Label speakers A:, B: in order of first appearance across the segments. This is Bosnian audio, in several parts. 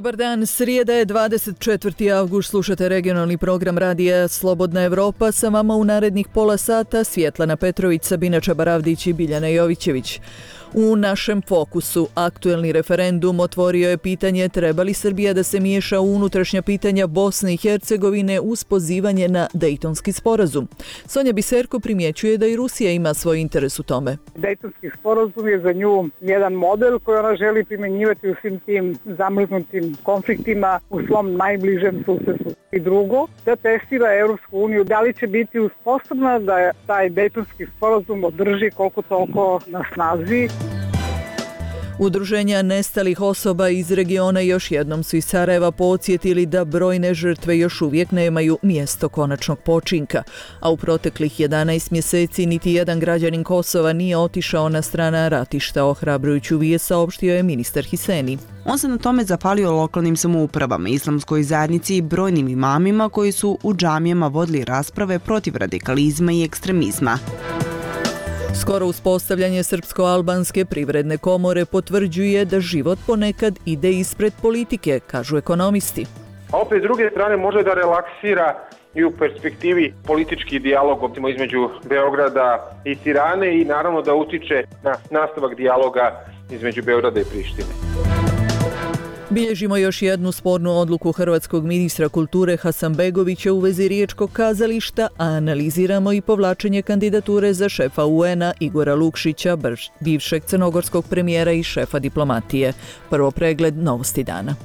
A: Dobar dan, srijeda je 24. avgust, slušate regionalni program radija Slobodna Evropa, sa vama u narednih pola sata Svjetlana Petrović, Sabina Čabaravdić i Biljana Jovićević. U našem fokusu aktuelni referendum otvorio je pitanje treba li Srbija da se miješa u unutrašnja pitanja Bosne i Hercegovine uz pozivanje na Dejtonski sporazum. Sonja Biserko primjećuje da i Rusija ima svoj interes u tome.
B: Dejtonski sporazum je za nju jedan model koji ona želi primjenjivati u svim tim zamrznutim konfliktima u svom najbližem susjedstvu. I drugo, da testira Europsku uniju da li će biti sposobna da taj Dejtonski sporazum održi koliko toliko na snazi.
A: Udruženja nestalih osoba iz regiona još jednom su iz Sarajeva podsjetili da brojne žrtve još uvijek nemaju mjesto konačnog počinka, a u proteklih 11 mjeseci niti jedan građanin Kosova nije otišao na strana ratišta, ohrabrujuću vijest saopštio je ministar Hiseni.
C: On se na tome zapalio lokalnim samoupravama, islamskoj zajednici i brojnim imamima koji su u džamijama vodili rasprave protiv radikalizma i ekstremizma.
A: Skoro uspostavljanje Srpsko-albanske privredne komore potvrđuje da život ponekad ide ispred politike, kažu ekonomisti.
D: A opet s druge strane može da relaksira i u perspektivi politički dijalog između Beograda i Tirane i naravno da utiče na nastavak dijaloga između Beograda i Prištine.
A: Bilježimo još jednu spornu odluku hrvatskog ministra kulture Hasanbegovića u vezi riječkog kazališta, a analiziramo i povlačenje kandidature za šefa UN-a Igora Lukšića, bivšeg crnogorskog premijera i šefa diplomatije. Prvo pregled novosti dana.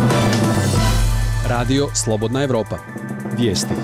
E: Radio Slobodna Evropa. Vijesti.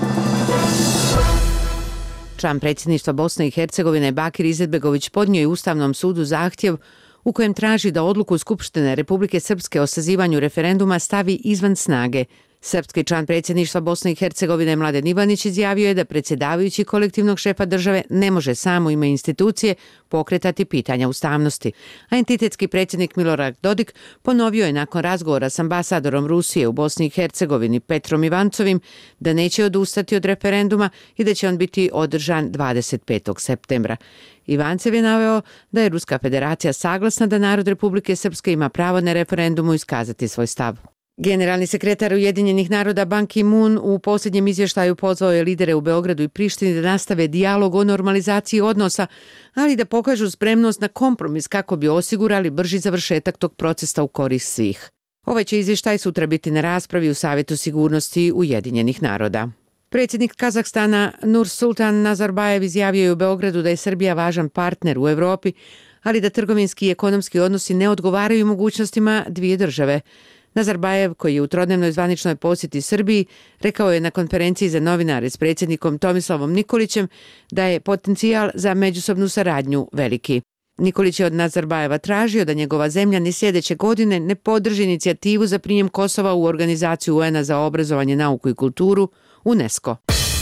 F: Član predsjedništva Bosne i Hercegovine Bakir Izetbegović podnio je Ustavnom sudu zahtjev u kojem traži da odluku Skupštine Republike Srpske o sazivanju referenduma stavi izvan snage. Srpski član predsjedništva Bosne i Hercegovine Mladen Ivanić izjavio je da predsjedavajući kolektivnog šefa države ne može sam u ime institucije pokretati pitanja ustavnosti. A entitetski predsjednik Milorad Dodik ponovio je nakon razgovora s ambasadorom Rusije u Bosni i Hercegovini Petrom Ivancovim da neće odustati od referenduma i da će on biti održan 25. septembra. Ivancev je naveo da je Ruska federacija saglasna da narod Republike Srpske ima pravo na referendumu iskazati svoj stav. Generalni sekretar Ujedinjenih naroda Ban Ki-moon u posljednjem izvještaju pozvao je lidere u Beogradu i Prištini da nastave dijalog o normalizaciji odnosa, ali da pokažu spremnost na kompromis kako bi osigurali brži završetak tog procesa u korist svih. Ovaj će izvještaj sutra biti na raspravi u Savjetu sigurnosti Ujedinjenih naroda. Predsjednik Kazahstana Nursultan Nazarbajev izjavio je u Beogradu da je Srbija važan partner u Europi, ali da trgovinski i ekonomski odnosi ne odgovaraju mogućnostima dvije države. Nazarbajev, koji je u trodnevnoj zvaničnoj posjeti Srbiji, rekao je na konferenciji za novinare s predsjednikom Tomislavom Nikolićem da je potencijal za međusobnu saradnju veliki. Nikolić je od Nazarbajeva tražio da njegova zemlja ni sljedeće godine ne podrži inicijativu za prijem Kosova u organizaciju UN-a za obrazovanje, nauku i kulturu, UNESCO.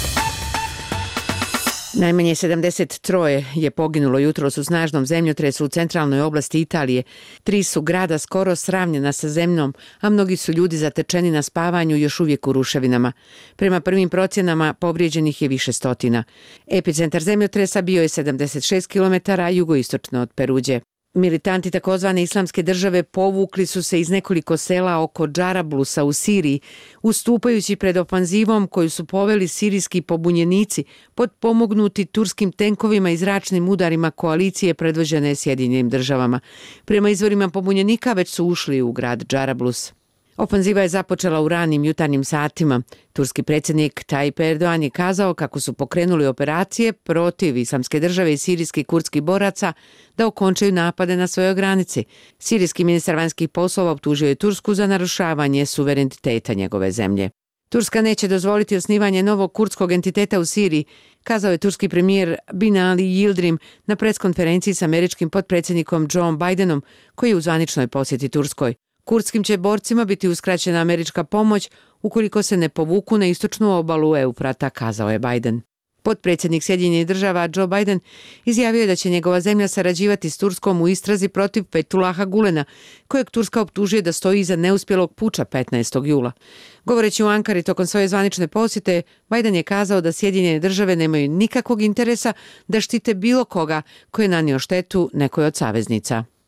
F: Najmanje 73 je poginulo jutros u snažnom zemljotresu u centralnoj oblasti Italije. 3 su grada skoro sravnjena sa zemljom, a mnogi su ljudi zatečeni na spavanju još uvijek u ruševinama. Prema prvim procjenama povrijeđenih je više stotina. Epicentar zemljotresa bio je 76 km jugoistočno od Peruđe. Militanti takozvane islamske države povukli su se iz nekoliko sela oko Džarablusa u Siriji, ustupajući pred ofanzivom koju su poveli sirijski pobunjenici potpomognuti turskim tenkovima i zračnim udarima koalicije predvođene Sjedinjenim državama. Prema izvorima pobunjenika već su ušli u grad Džarablus. Ofanziva je započela u ranim jutarnjim satima. Turski predsjednik Tayyip Erdogan je kazao kako su pokrenuli operacije protiv islamske države i sirijskih kurdskih boraca da okončaju napade na svojoj granici. Sirijski ministar vanjskih poslova optužio je Tursku za narušavanje suvereniteta njegove zemlje. Turska neće dozvoliti osnivanje novog kurdskog entiteta u Siriji, kazao je turski premijer Binali Yildirim na preskonferenciji s američkim potpredsjednikom Joe Bidenom, koji je u zvaničnoj posjeti Turskoj. Kurdskim će borcima biti uskraćena američka pomoć ukoliko se ne povuku na istočnu obalu Eufrata, kazao je Biden. Potpredsjednik Sjedinjenih država Joe Biden izjavio je da će njegova zemlja sarađivati s Turskom u istrazi protiv Fethullaha Gulena, kojeg Turska optužuje da stoji iza neuspjelog puča 15. jula. Govoreći u Ankari tokom svoje zvanične posjete, Biden je kazao da Sjedinjene države nemaju nikakvog interesa da štite bilo koga koji je nanio štetu nekoj od saveznica.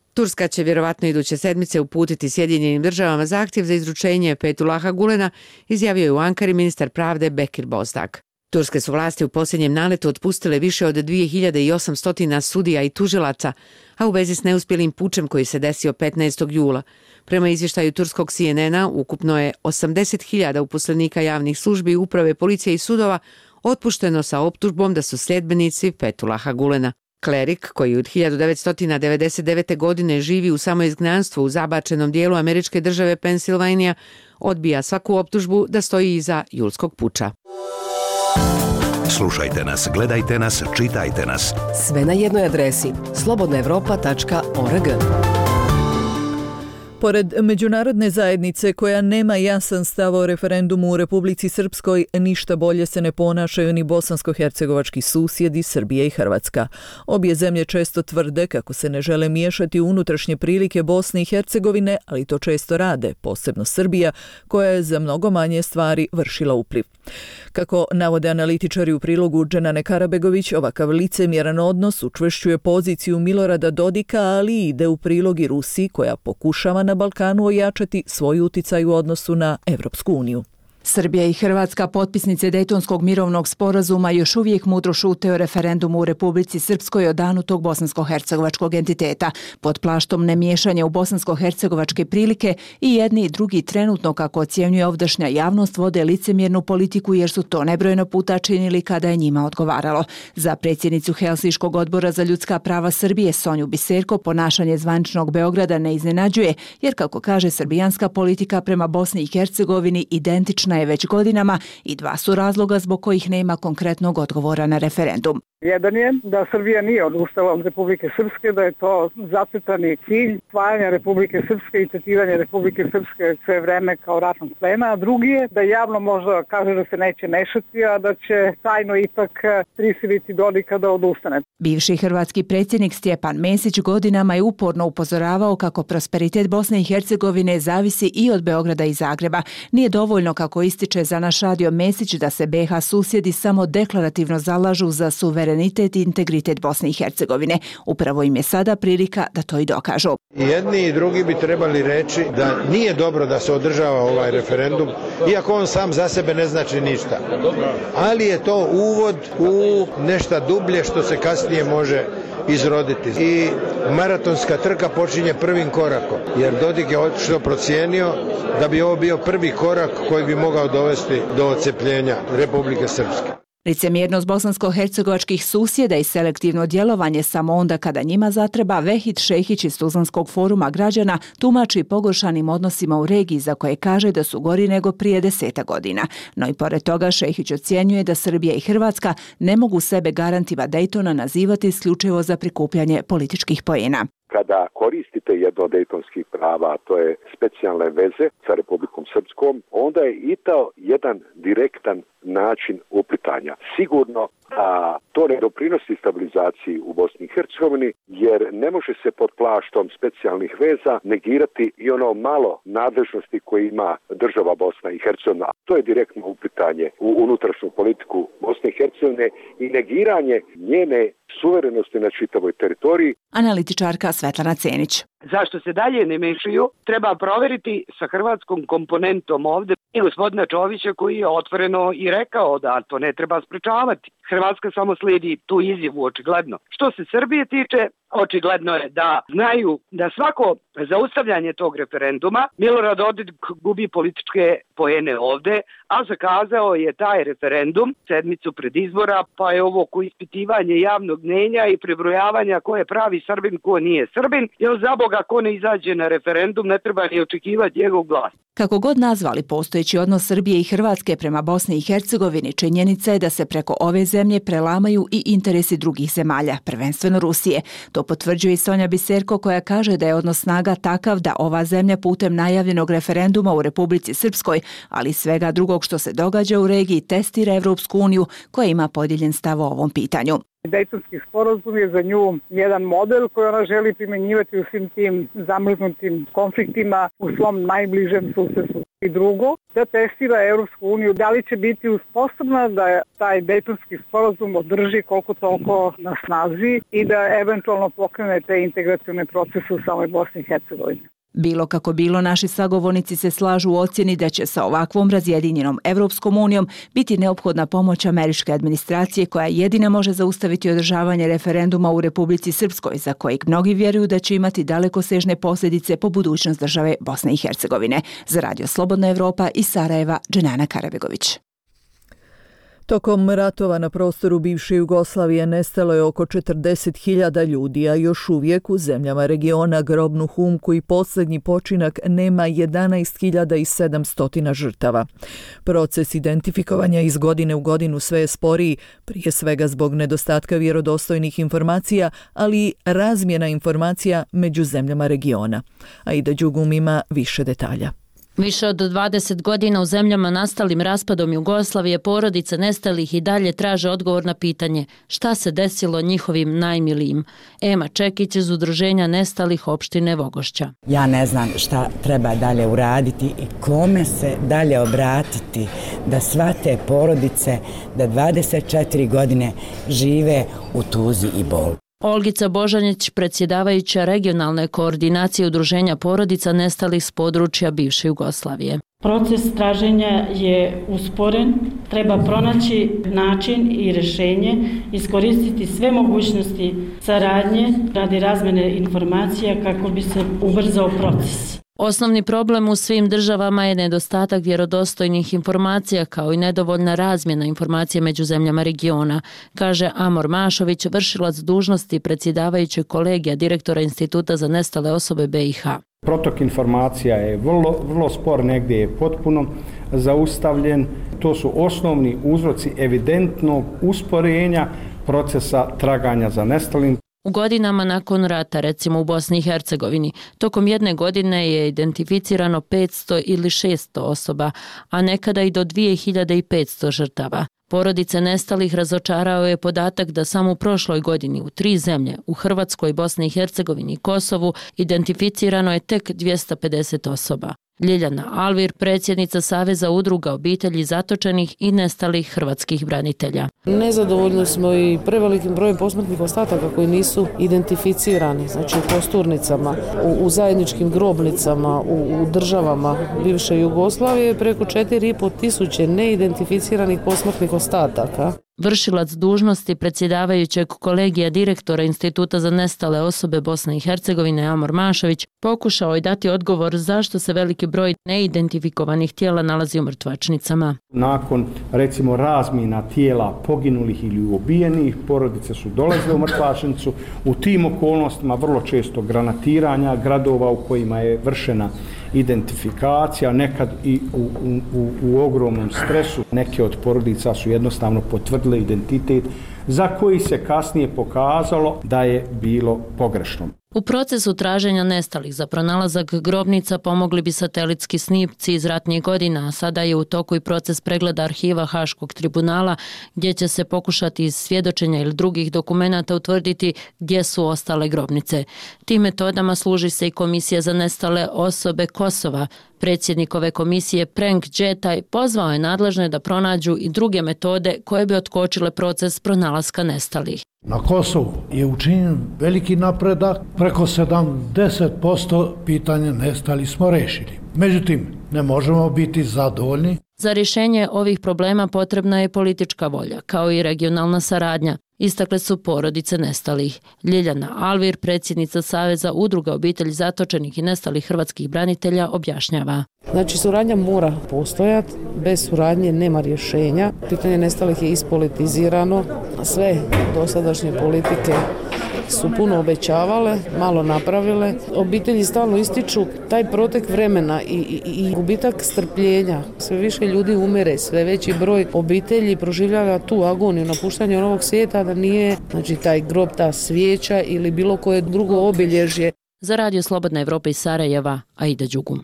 F: Turska će vjerovatno iduće sedmice uputiti Sjedinjenim državama zahtjev za izručenje Fethullaha Gulena, izjavio je u Ankari ministar pravde Bekir Bozdak. Turske su vlasti u posljednjem naletu otpustile više od 2800 sudija i tužilaca, a u vezi s neuspjelim pučem koji se desio 15. jula. Prema izvještaju turskog CNN-a, ukupno je 80.000 uposlenika javnih službi, uprave, policije i sudova otpušteno sa optužbom da su sljedbenici Fethullaha Gulena. Klerik, koji od 1999. godine živi u samoizgnanstvu u zabačenom dijelu američke države Pensilvanija, odbija svaku optužbu da stoji iza julskog puča.
G: Slušajte nas, gledajte nas, čitajte nas.
H: Sve na jednoj adresi slobodnaevropa.org.
A: Pored međunarodne zajednice koja nema jasan stav o referendumu u Republici Srpskoj, ništa bolje se ne ponašaju ni bosansko-hercegovački susjedi Srbija i Hrvatska. Obje zemlje često tvrde kako se ne žele miješati u unutrašnje prilike Bosne i Hercegovine, ali to često rade, posebno Srbija, koja je za mnogo manje stvari vršila upliv. Kako navode analitičari u prilogu Dženane Karabegović, ovakav licemjeran odnos učvršćuje poziciju Milorada Dodika, ali ide u prilog i Rusiji, koja pokušava na Balkanu ojačati svoj uticaj u odnosu na Evropsku uniju.
I: Srbija i Hrvatska, potpisnice Dejtonskog mirovnog sporazuma, još uvijek mudro šute o referendumu u Republici Srpskoj o danu tog bosansko-hercegovačkog entiteta. Pod plaštom nemiješanja u bosansko-hercegovačke prilike i jedni i drugi trenutno, kako ocjenjuje ovdašnja javnost, vode licemjernu politiku jer su to nebrojeno puta činili kada je njima odgovaralo. Za predsjednicu Helsinškog odbora za ljudska prava Srbije Sonju Biserko ponašanje zvaničnog Beograda ne iznenađuje, jer kako kaže, srbijanska politika prema Bosni i Hercegovini identična je već godinama i dva su razloga zbog kojih nema konkretnog odgovora na referendum.
B: Jedan je da Srbija nije odustala od Republike Srpske, da je to zacrtani cilj stvaranja Republike Srpske i tretiranje Republike Srpske sve vreme kao ratnog plena, a drugi je da javno možda kaže da se neće mešati, a da će tajno ipak prisiliti Dodika da odustane.
I: Bivši hrvatski predsjednik Stjepan Mesić godinama je uporno upozoravao kako prosperitet Bosne i Hercegovine zavisi i od Beograda i Zagreba. Nije dovoljno, kako ističe za naš radio Mesić, da se BiH susjedi samo deklarativno zalažu za suverenitet i integritet Bosne i Hercegovine. Upravo im je sada prilika da to i dokažu.
J: Jedni i drugi bi trebali reći da nije dobro da se održava ovaj referendum, iako on sam za sebe ne znači ništa. Ali je to uvod u nešto dublje što se kasnije može izroditi. I maratonska trka počinje prvim korakom, jer Dodik je očito procijenio da bi ovo bio prvi korak koji bi mogao dovesti do odcepljenja Republike Srpske.
I: Licemjernost bosansko-hercegovačkih susjeda i selektivno djelovanje samo onda kada njima zatreba, Vehid Šehić iz Tuzlanskog foruma građana tumači pogoršanim odnosima u regiji za koje kaže da su gori nego prije 10 godina. No i pored toga Šehić ocjenjuje da Srbija i Hrvatska ne mogu sebe garantiva Dejtona nazivati isključivo za prikupljanje političkih poena.
K: Kada koristite jedno od dejtonskih prava, a to je specijalne veze sa Republikom Srpskom, onda je i to jedan direktan način uplitanja. Sigurno da to ne doprinosi stabilizaciji u Bosni i Hercegovini, jer ne može se pod plaštom specijalnih veza negirati i ono malo nadležnosti koje ima država Bosna i Hercegovina. To je direktno uplitanje u unutrašnju politiku Bosne i Hercegovine i negiranje njene suverenosti na čitavoj teritoriji.
I: Analitičarka Svetlana Cenić.
L: Zašto se dalje ne mešaju, treba provjeriti sa hrvatskom komponentom ovdje i gospodina Čovića, koji je otvoreno i rekao da to ne treba sprečavati. Hrvatska samo slijedi tu izjavu, očigledno. Što se Srbije tiče, očigledno je da znaju da svako zaustavljanje tog referenduma Milorad Dodik gubi političke poene ovdje, a zakazao je taj referendum sedmicu pred izbora, pa je ovo ispitivanje javnog mnjenja i prebrojavanja ko je pravi Srbin, ko nije Srbin, jer za Boga ko ne izađe na referendum ne treba ni očekivati njegov glas.
I: Kako god nazvali postojeći odnos Srbije i Hrvatske prema Bosni i Hercegovini, činjenica je da se preko ove zemlje prelamaju i interesi drugih zemalja, prvenstveno Rusije. To potvrđuje i Sonja Biserko, koja kaže da je odnos snaga takav da ova zemlja putem najavljenog referenduma u Republici Srpskoj, ali svega drugog što se događa u regiji, testira Evropsku uniju koja ima podijeljen stav o ovom pitanju.
B: Dejtonski sporazum je za nju jedan model koji ona želi primjenjivati u svim tim zamrznutim konfliktima u svom najbližem susedstvu. I drugo, da testira Europsku uniju da li će biti sposobna da taj Dejtonski sporazum održi koliko toliko na snazi i da eventualno pokrene te integracione procese u samoj Bosni i Hercegovini.
I: Bilo kako bilo, naši sagovornici se slažu u ocjeni da će sa ovakvom razjedinjenom Evropskom unijom biti neophodna pomoć američke administracije koja jedina može zaustaviti održavanje referenduma u Republici Srpskoj, za kojeg mnogi vjeruju da će imati dalekosežne posljedice po budućnost države Bosne i Hercegovine. Za Radio Slobodna Evropa iz Sarajeva, Dženana Karabegović.
A: Tokom ratova na prostoru bivše Jugoslavije nestalo je oko 40.000 ljudi, a još uvijek u zemljama regiona grobnu humku i posljednji počinak nema 11.700 žrtava. Proces identifikovanja iz godine u godinu sve je sporiji, prije svega zbog nedostatka vjerodostojnih informacija, ali i razmjena informacija među zemljama regiona. Aida Đugum ima više detalja.
M: Više od 20 godina u zemljama nastalim raspadom Jugoslavije porodice nestalih i dalje traže odgovor na pitanje šta se desilo njihovim najmilijim. Ema Čekić iz Udruženja nestalih opštine Vogošća.
N: Ja ne znam šta treba dalje uraditi i kome se dalje obratiti da sva te porodice da 24 godine žive u tuzi i bolu.
M: Olgica Božanić, predsjedavajuća regionalne koordinacije Udruženja porodica nestalih s područja bivše Jugoslavije.
O: Proces traženja je usporen, treba pronaći način i rješenje, iskoristiti sve mogućnosti saradnje radi razmjene informacija kako bi se ubrzao proces.
M: Osnovni problem u svim državama je nedostatak vjerodostojnih informacija kao i nedovoljna razmjena informacija među zemljama regiona, kaže Amor Mašović, vršilac dužnosti predsjedavajućeg kolegija direktora Instituta za nestale osobe BiH.
P: Protok informacija je vrlo spor, negdje je potpuno zaustavljen. To su osnovni uzroci evidentnog usporenja procesa traganja za nestalim.
M: U godinama nakon rata, recimo u Bosni i Hercegovini, tokom jedne godine je identificirano 500 ili 600 osoba, a nekada i do 2500 žrtava. Porodice nestalih razočarao je podatak da samo u prošloj godini u 3 zemlje, u Hrvatskoj, Bosni i Hercegovini i Kosovu, identificirano je tek 250 osoba. Ljiljana Alvir, predsjednica Saveza udruga obitelji zatočenih i nestalih hrvatskih branitelja.
Q: Nezadovoljni smo i prevelikim brojem posmrtnih ostataka koji nisu identificirani, znači u kosturnicama, u zajedničkim grobnicama, u državama bivše Jugoslavije, preko 4.500 neidentificiranih posmrtnih ostataka.
M: Vršilac dužnosti predsjedavajućeg kolegija direktora Instituta za nestale osobe Bosne i Hercegovine Amor Mašović pokušao je dati odgovor zašto se veliki broj neidentifikovanih tijela nalazi u mrtvačnicama.
P: Nakon, recimo, razmjena tijela poginulih ili ubijenih, porodice su dolazile u mrtvačnicu. U tim okolnostima vrlo često granatiranja gradova u kojima je vršena identifikacija, nekad i u ogromnom stresu. Neke od porodica su jednostavno potvrdile identitet za koji se kasnije pokazalo da je bilo pogrešno.
M: U procesu traženja nestalih za pronalazak grobnica pomogli bi satelitski snimci iz ratnih godina, a sada je u toku i proces pregleda arhiva Haškog tribunala gdje će se pokušati iz svjedočenja ili drugih dokumenata utvrditi gdje su ostale grobnice. Tim metodama služi se i Komisija za nestale osobe Kosova. Predsjednik ove komisije Prenk Džetaj pozvao je nadležne da pronađu i druge metode koje bi otkočile proces pronalaska nestalih.
R: Na Kosovu je učinjen veliki napredak, preko 70% pitanja nestalih smo rešili. Međutim, ne možemo biti zadovoljni.
M: Za rješenje ovih problema potrebna je politička volja, kao i regionalna saradnja, istakle su porodice nestalih. Ljiljana Alvir, predsjednica Saveza udruga obitelji zatočenih i nestalih hrvatskih branitelja, objašnjava.
Q: Znači, suradnja mora postojati, bez suradnje nema rješenja. Pitanje nestalih je ispolitizirano, sve dosadašnje politike su puno obećavale, malo napravile. Obitelji stalno ističu taj protek vremena i gubitak strpljenja. Sve više ljudi umire, sve veći broj obitelji proživljava tu agoniju napuštanja novog svijeta, da nije, znači, taj grob, ta svijeća ili bilo koje drugo obilježje.
M: Za Radio Slobodna Evropa iz Sarajeva, Aida Đugum.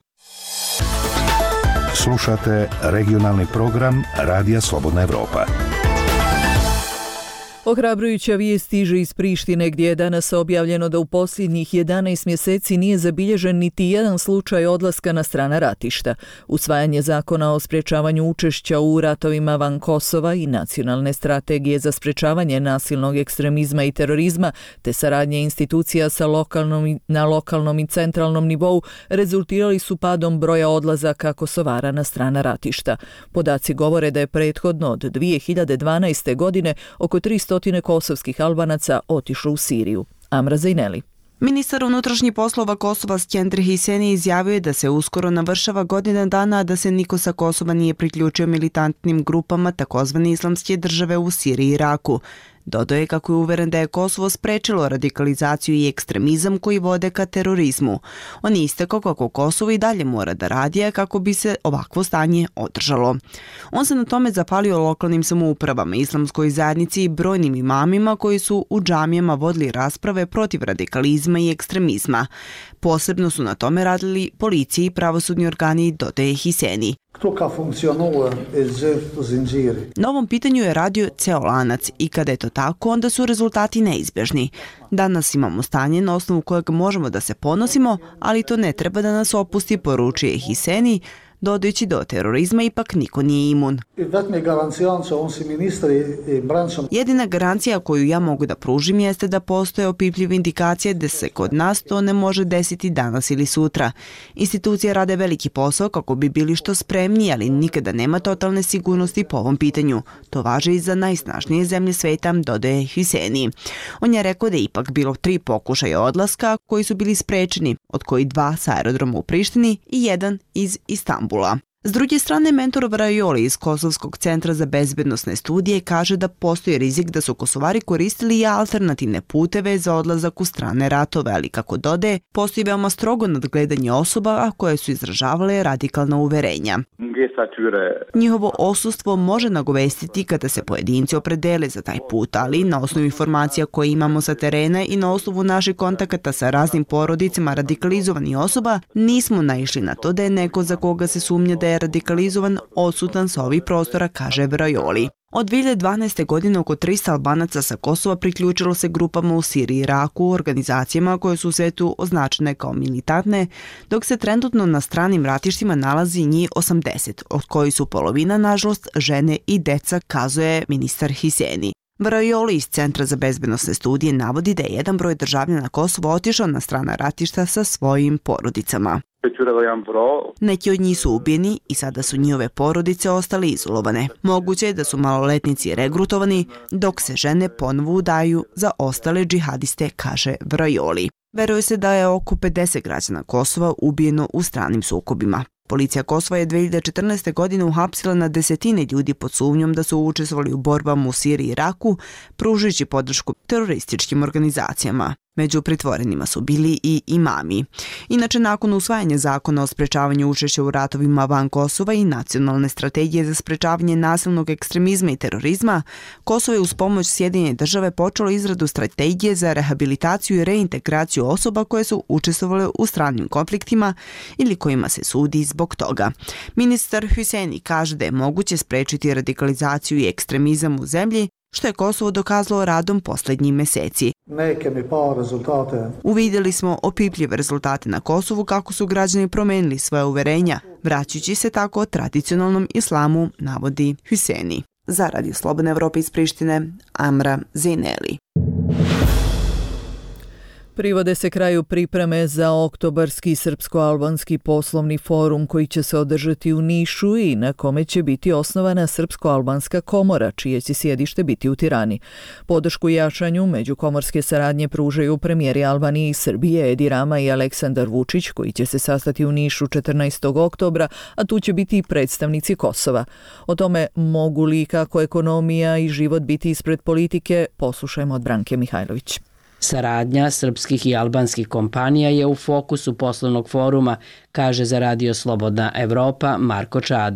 G: Slušate regionalni program Radija Slobodna Evropa.
A: Ohrabrujuća vijest stiže iz Prištine gdje je danas objavljeno da u posljednjih 11 mjeseci nije zabilježen niti jedan slučaj odlaska na strana ratišta. Usvajanje zakona o sprječavanju učešća u ratovima van Kosova i nacionalne strategije za sprječavanje nasilnog ekstremizma i terorizma te saradnje institucija na lokalnom i centralnom nivou rezultirali su padom broja odlazaka Kosovara na strana ratišta. Podaci govore da je prethodno od 2012. godine oko 300 kosovskih Albanaca otišlo u Siriju. Amra Zajneli.
C: Ministar unutrašnjih poslova Kosova Skender Hiseni izjavio je da se uskoro navršava godina dana, a da se niko sa Kosova nije priključio militantnim grupama takozvane islamske države u Siriji i Iraku. Dodao je kako je uveren da je Kosovo sprečilo radikalizaciju i ekstremizam koji vode ka terorizmu. On je istakao kako Kosovo i dalje mora da radi kako bi se ovakvo stanje održalo. On se na tome zapalio lokalnim samoupravama, islamskoj zajednici i brojnim imamima koji su u džamijama vodili rasprave protiv radikalizma i ekstremizma. Posebno su na tome radili policija i pravosudni organi, dodaje Hiseni. Na ovom pitanju je radio ceo lanac i kada je to tako, onda su rezultati neizbježni. Danas imamo stanje na osnovu kojeg možemo da se ponosimo, ali to ne treba da nas opusti, poručuje Hiseni, dodajući do terorizma ipak niko nije imun. Jedina garancija koju ja mogu da pružim jeste da postoje opipljive indikacije da se kod nas to ne može desiti danas ili sutra. Institucije rade veliki posao kako bi bili što spremniji, ali nikada nema totalne sigurnosti po ovom pitanju. To važi i za najsnažnije zemlje sveta, dodaje Hiseni. On je rekao da je ipak bilo 3 pokušaja odlaska koji su bili sprečeni, od koji 2 sa aerodroma u Prištini i 1 iz Istanbula. S druge strane, mentor Vrajoli iz Kosovskog centra za bezbednosne studije kaže da postoji rizik da su Kosovari koristili i alternativne puteve za odlazak u strane ratove, ali kako dodaje, postoji veoma strogo nadgledanje osoba koje su izražavale radikalna uverenja. Njihovo osustvo može nagovestiti kada se pojedinci opredele za taj put, ali na osnovu informacija koje imamo sa terena i na osnovu naših kontakata sa raznim porodicama radikalizovanih osoba, nismo naišli na to da je neko za koga se sumnja da je radikalizovan odsutan sa ovih prostora, kaže Vrajoli. Od 2012. godine oko 300 Albanaca sa Kosova priključilo se grupama u Siriji i Iraku, organizacijama koje su u svetu označene kao militantne, dok se trenutno na stranim ratištima nalazi njih 80, od koji su polovina, nažalost, žene i deca, kazuje ministar Hiseni. Vrajoli iz Centra za bezbednosne studije navodi da je jedan broj državljana Kosova otišao na strana ratišta sa svojim porodicama. Neki od njih su ubijeni i sada su njihove porodice ostale izolovane. Moguće je da su maloletnici regrutovani, dok se žene ponovo udaju za ostale džihadiste, kaže Vrajoli. Veruje se da je oko 50 građana Kosova ubijeno u stranim sukobima. Policija Kosova je 2014. godine uhapsila na desetine ljudi pod sumnjom da su učestvovali u borbama u Siriji i Iraku, pružajući podršku terorističkim organizacijama. Među pritvorenima su bili i imami. Inače, nakon usvajanja zakona o sprečavanju učešća u ratovima van Kosova i nacionalne strategije za sprečavanje nasilnog ekstremizma i terorizma, Kosovo je uz pomoć Sjedinjenih država počelo izradu strategije za rehabilitaciju i reintegraciju osoba koje su učestvovale u stranim konfliktima ili kojima se sudi zbog toga. Ministar Hiseni kaže da je moguće sprečiti radikalizaciju i ekstremizam u zemlji, što je Kosovo dokazalo radom posljednjih meseci. Uvidjeli smo opipljive rezultate na Kosovu kako su građani promenili svoje uverenja, vraćajući se tako tradicionalnom islamu, navodi Hiseni. Za Radio Slobodne Evrope iz Prištine, Amra Zajneli.
A: Privode se kraju pripreme za oktobarski srpsko-albanski poslovni forum koji će se održati u Nišu i na kome će biti osnovana Srpsko-albanska komora, čije će sjedište biti u Tirani. Podršku jačanju međukomorske saradnje pružaju premijeri Albanije i Srbije Edi Rama i Aleksandar Vučić, koji će se sastati u Nišu 14. oktobra, a tu će biti i predstavnici Kosova. O tome mogu li kako ekonomija i život biti ispred politike, poslušajmo od Branke Mihajlović.
S: Saradnja srpskih i albanskih kompanija je u fokusu poslovnog foruma, kaže za Radio Slobodna Evropa Marko Čadež.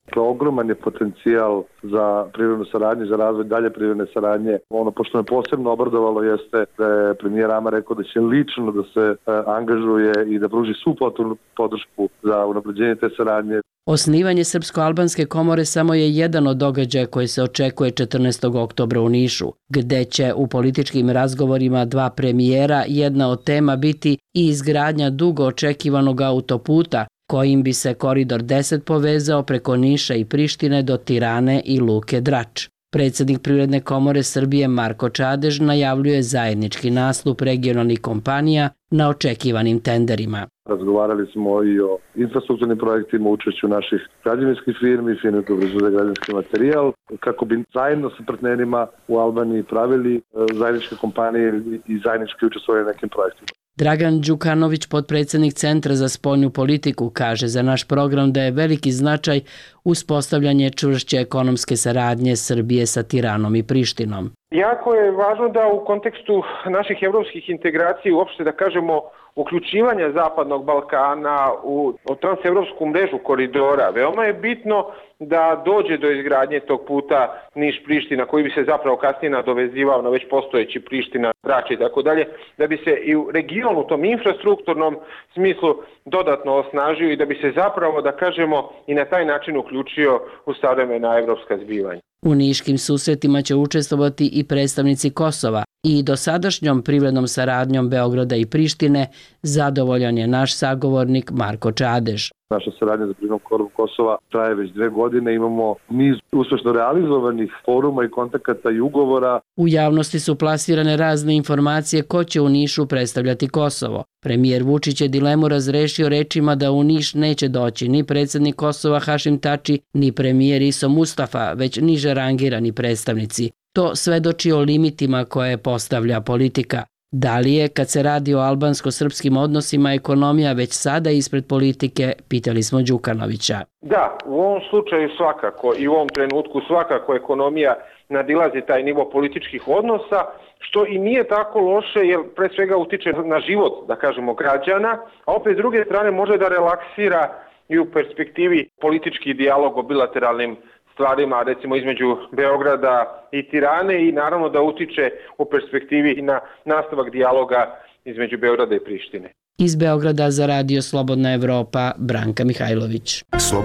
T: Ogroman je potencijal za privrednu saradnju, za razvoj dalje privredne saradnje. Ono pošto me posebno obradovalo jeste da je premijer Rama rekao da će lično da se angažuje i da pruži svu potrebnu podršku za unapređenje te saradnje.
S: Osnivanje Srpsko-albanske komore samo je jedan od događaja koji se očekuje 14. oktobra u Nišu, gde će u političkim razgovorima dva premijera jedna od tema biti i izgradnja dugo očekivanog autoputa kojim bi se koridor 10 povezao preko Niša i Prištine do Tirane i Luke Drač. Predsjednik Privredne komore Srbije Marko Čadež najavljuje zajednički nastup regionalnih kompanija na očekivanim tenderima.
T: Razgovarali smo i o infrastrukturnim projektima, učešću naših građevinskih firmi, firmi koje proizvode građevinski materijal, kako bi zajedno sa partnerima u Albaniji pravili zajedničke kompanije i zajednički učestvovali nekim projektima.
S: Dragan Đukanović, potpredsjednik Centra za spoljnu politiku, kaže za naš program da je veliki značaj uspostavljanje čvršće ekonomske saradnje Srbije sa Tiranom i Prištinom.
D: Jako je važno da u kontekstu naših evropskih integracija, uopšte da kažemo uključivanja Zapadnog Balkana u transevropsku mrežu koridora, veoma je bitno da dođe do izgradnje tog puta Niš-Priština, koji bi se zapravo kasnije nadovezivao na već postojeći Priština, Drač i tako dalje, da bi se i u regionu, u tom infrastrukturnom smislu dodatno osnažio i da bi se zapravo, da kažemo, i na taj način uključio u savremena evropska zbivanja.
S: U niškim susretima će učestvovati i predstavnici Kosova i dosadašnjom privrednom saradnjom Beograda i Prištine zadovoljan je naš sagovornik Marko Čadež.
T: Naša saradnja za privrednom korom Kosova traje već 2 godine, imamo niz uspešno realizovanih foruma i kontakata i ugovora.
S: U javnosti su plasirane razne informacije ko će u Nišu predstavljati Kosovo. Premijer Vučić je dilemu razrešio rečima da u Niš neće doći ni predsjednik Kosova Hašim Tači, ni premijer Iso Mustafa, već niže rangirani predstavnici. To svedoči o limitima koje postavlja politika. Da li je, kad se radi o albansko-srpskim odnosima, ekonomija već sada ispred politike, pitali smo Đukanovića.
D: Da, u ovom slučaju svakako i u ovom trenutku svakako ekonomija nadilazi taj nivo političkih odnosa, što i nije tako loše jer pre svega utiče na život, da kažemo, građana, a opet s druge strane može da relaksira i u perspektivi politički dijalog o bilateralnim stvarima, recimo između Beograda i Tirane i naravno da utiče u perspektivi i na nastavak dijaloga između Beograda i Prištine.
S: Iz Beograda za radio Slobodna Evropa, Branka Mihajlović.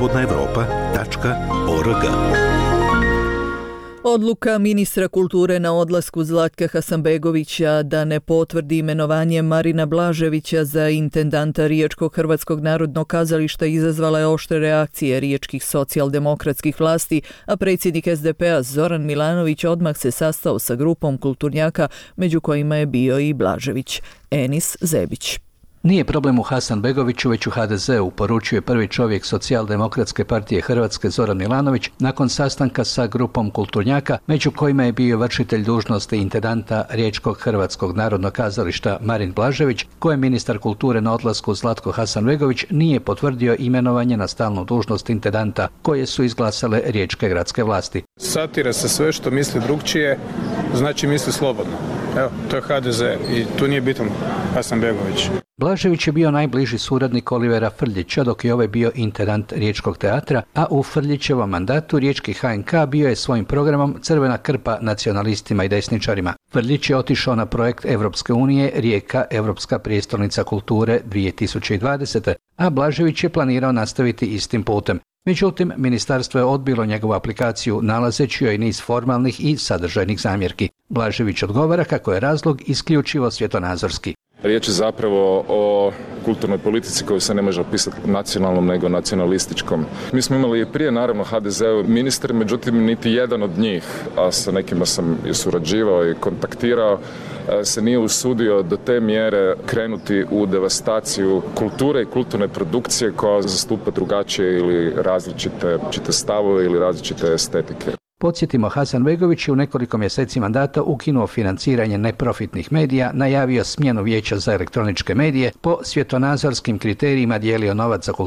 G: slobodnaevropa.org.
A: Odluka ministra kulture na odlasku Zlatka Hasanbegovića da ne potvrdi imenovanje Marina Blaževića za intendanta Riječkog Hrvatskog narodnog kazališta izazvala je oštre reakcije riječkih socijaldemokratskih vlasti, a predsjednik SDP-a Zoran Milanović odmah se sastao sa grupom kulturnjaka, među kojima je bio i Blažević. Enis Zebić.
U: Nije problem u Hasanbegoviću, već u HDZ-u, poručuje prvi čovjek Socijaldemokratske partije Hrvatske Zoran Milanović nakon sastanka sa grupom kulturnjaka, među kojima je bio vršitelj dužnosti intendanta Riječkog Hrvatskog narodnog kazališta Marin Blažević, koje ministar kulture na odlasku Zlatko Hasanbegović nije potvrdio imenovanje na stalnu dužnost intendanta koje su izglasale riječke gradske vlasti.
V: Satira se sve što misli drugčije, znači misli slobodno. Evo, to je HDZ i tu nije bitan Hasanbegović.
U: Blažević je bio najbliži suradnik Olivera Frljića, dok je ovaj bio intendant Riječkog teatra, a u Frljićevom mandatu Riječki HNK bio je svojim programom crvena krpa nacionalistima i desničarima. Frljić je otišao na projekt Evropske unije Rijeka, Europska prijestolnica kulture 2020. a Blažević je planirao nastaviti istim putem. Međutim, ministarstvo je odbilo njegovu aplikaciju nalazeći joj niz formalnih i sadržajnih zamjerki. Blažević odgovara kako je razlog isključivo svjetonazorski.
W: Riječ je zapravo o kulturnoj politici koju se ne može opisati nacionalnom nego nacionalističkom. Mi smo imali i prije naravno HDZ-u ministri, međutim niti jedan od njih, a sa nekima sam i surađivao i kontaktirao, se nije usudio do te mjere krenuti u devastaciju kulture i kulturne produkcije koja zastupa drugačije ili različite stavove ili različite estetike.
U: Podsjetimo, Hasanbegović je u nekoliko mjeseci mandata ukinuo financiranje neprofitnih medija, najavio smjenu Vijeća za elektroničke medije, po svjetonazorskim kriterijima dijelio novac za kulturu,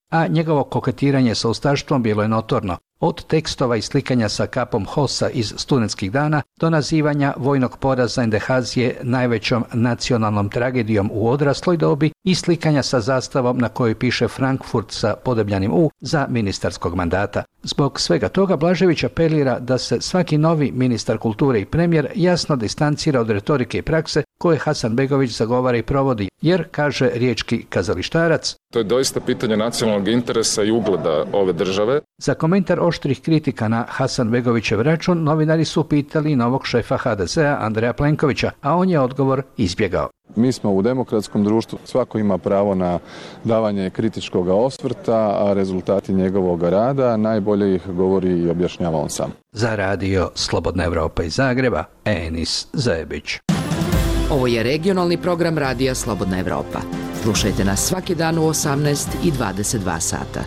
U: a njegovo koketiranje sa ustaštvom bilo je notorno. Od tekstova i slikanja sa kapom HOS-a iz studentskih dana do nazivanja vojnog poraza Endehazije najvećom nacionalnom tragedijom u odrasloj dobi i slikanja sa zastavom na kojoj piše Frankfurt sa podebljanim U za ministarskog mandata. Zbog svega toga Blažević apelira da se svaki novi ministar kulture i premijer jasno distancira od retorike i prakse koje Hasanbegović zagovara i provodi, jer, kaže riječki kazalištarac,
W: to je doista pitanje nacionalnog interesa i ugleda ove države.
U: Za komentar oštrih kritika na Hasanbegovićev račun novinari su pitali novog šefa HDZ-a Andreja Plenkovića, a on je odgovor izbjegao.
E: Mi smo u demokratskom društvu, svako ima pravo na davanje kritičkog osvrta, a rezultati njegovog rada najbolje ih govori i objašnjava on sam.
U: Za radio Slobodna Evropa iz Zagreba, Enis Zajebić.
F: Ovo je regionalni program radija Slobodna Evropa. Slušajte nas svaki dan u 18 i 22 sata.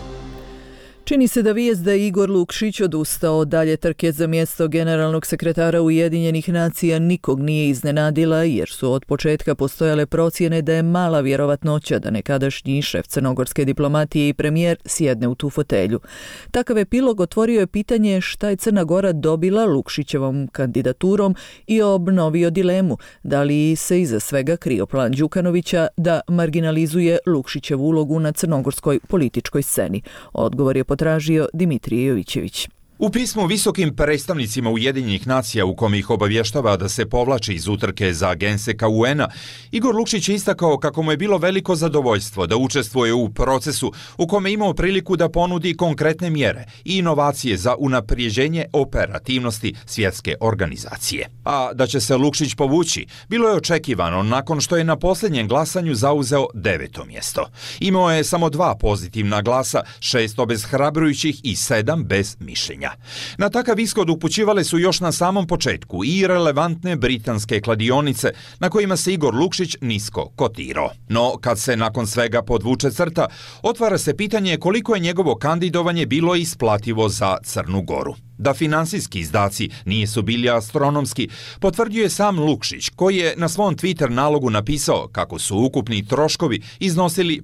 A: Čini se da vijest da je Igor Lukšić odustao od dalje trke za mjesto generalnog sekretara Ujedinjenih nacija nikog nije iznenadila, jer su od početka postojale procjene da je mala vjerovatnoća da nekadašnji šef crnogorske diplomatije i premijer sjedne u tu fotelju. Takav epilog otvorio je pitanje šta je Crna Gora dobila Lukšićevom kandidaturom i obnovio dilemu da li se iza svega krio plan Đukanovića da marginalizuje Lukšićevu ulogu na crnogorskoj političkoj sceni. Odgovor je potražio Dimitrije Jovićević.
H: U pismu visokim predstavnicima Ujedinjenih nacija u kom ih obavještava da se povlači iz utrke za genseka UN-a, Igor Lukšić je istakao kako mu je bilo veliko zadovoljstvo da učestvuje u procesu u kome imao priliku da ponudi konkretne mjere i inovacije za unaprijeđenje operativnosti svjetske organizacije. A da će se Lukšić povući, bilo je očekivano nakon što je na posljednjem glasanju zauzeo 9. mjesto. Imao je samo 2 pozitivna glasa, 6 obeshrabrujućih i 7 bez mišljenja. Na takav ishod upućivale su još na samom početku i relevantne britanske kladionice na kojima se Igor Lukšić nisko kotirao. No, kad se nakon svega podvuče crta, otvara se pitanje koliko je njegovo kandidovanje bilo isplativo za Crnu Goru. Da finansijski izdaci nisu bili astronomski, potvrdio je sam Lukšić, koji je na svom Twitter nalogu napisao kako su ukupni troškovi iznosili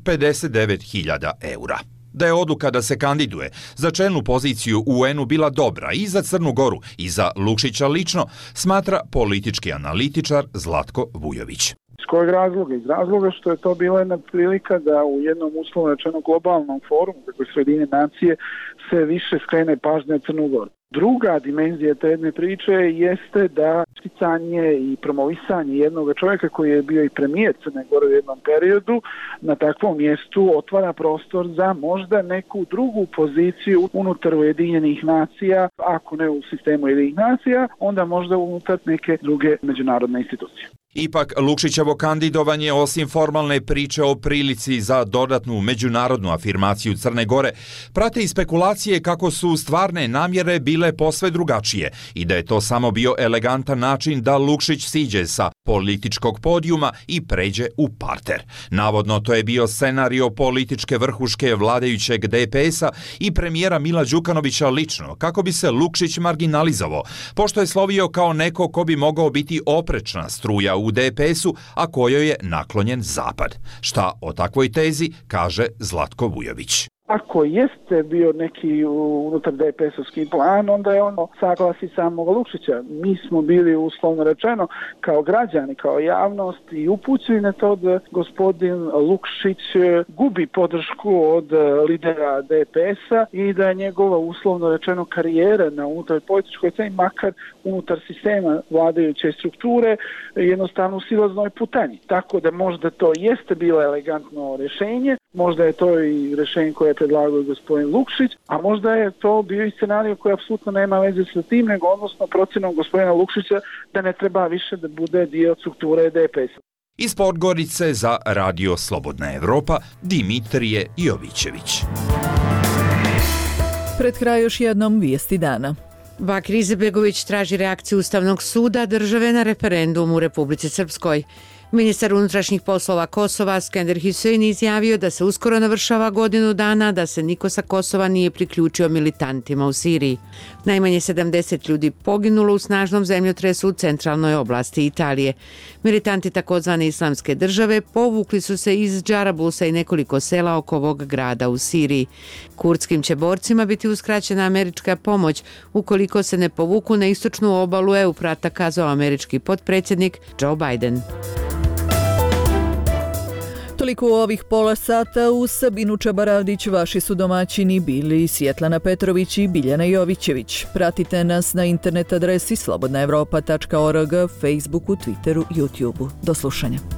H: 59.000 eura. Da je odluka da se kandiduje za čelnu poziciju u UN-u bila dobra i za Crnu Goru i za Lukšića lično, smatra politički analitičar Zlatko Vujović.
X: Iz kojeg razloga? Iz razloga što je to bila jedna prilika da u jednom uslovno rečeno globalnom forumu, kako je Ujedinjene nacije, se više skrene pažnja na Crnu Goru. Druga dimenzija te jedne priče jeste da isticanje i promovisanje jednog čovjeka koji je bio i premijer Crne Gore u jednom periodu na takvom mjestu otvara prostor za možda neku drugu poziciju unutar Ujedinjenih nacija, ako ne u sistemu Ujedinjenih nacija, onda možda unutar neke druge međunarodne institucije.
H: Ipak, Lukšićevo kandidovanje, osim formalne priče o prilici za dodatnu međunarodnu afirmaciju Crne Gore, prate i spekulacije kako su stvarne namjere bile posve drugačije i da je to samo bio elegantan način da Lukšić siđe sa političkog podijuma i pređe u parter. Navodno, to je bio scenario političke vrhuške vladajućeg DPS-a i premijera Mila Đukanovića lično, kako bi se Lukšić marginalizovao, pošto je slovio kao neko ko bi mogao biti oprečna struja u DPS-u, a kojoj je naklonjen Zapad. Šta o takvoj tezi kaže Zlatko Vujović.
X: Ako jeste bio neki unutar DPS-ovski plan, onda je ono saglasi samog Lukšića. Mi smo bili uslovno rečeno kao građani, kao javnost i upućeni na to da gospodin Lukšić gubi podršku od lidera DPS-a i da je njegova uslovno rečeno karijera na unutar političkoj sceni, makar unutar sistema vladajuće strukture, jednostavno u silaznoj putanji. Tako da možda to jeste bilo elegantno rješenje, možda je to i rješenje koje je predlagao gospodin Lukšić, a možda je to bio i scenarij koji apsolutno nema veze sa tim, nego odnosno procjenom gospodina Lukšića da ne treba više da bude dio strukture DPS-a.
H: Iz Podgorice za Radio Slobodna Evropa, Dimitrije Jovićević.
A: Pred kraj još jednom vijesti dana.
Y: Bakir Izetbegović traži reakciju Ustavnog suda države na referendum u Republici Srpskoj.
B: Ministar unutrašnjih poslova Kosova Skender Hüseyin izjavio da se uskoro navršava godinu dana da se niko sa Kosova nije priključio militantima u Siriji. Najmanje 70 ljudi poginulo u snažnom zemljotresu u centralnoj oblasti Italije. Militanti takozvane islamske države povukli su se iz Džarablusa i nekoliko sela oko ovog grada u Siriji. Kurdskim će borcima biti uskraćena američka pomoć ukoliko se ne povuku na istočnu obalu Eufrata, kazao američki potpredsjednik Joe Biden.
A: Toliko u ovih pola sata. Uz Sabinu Čabaravdić vaši su domaćini bili Svjetlana Petrović i Biljana Jovićević. Pratite nas na internet adresi slobodnaevropa.org, Facebooku, Twitteru, YouTubeu. Do slušanja.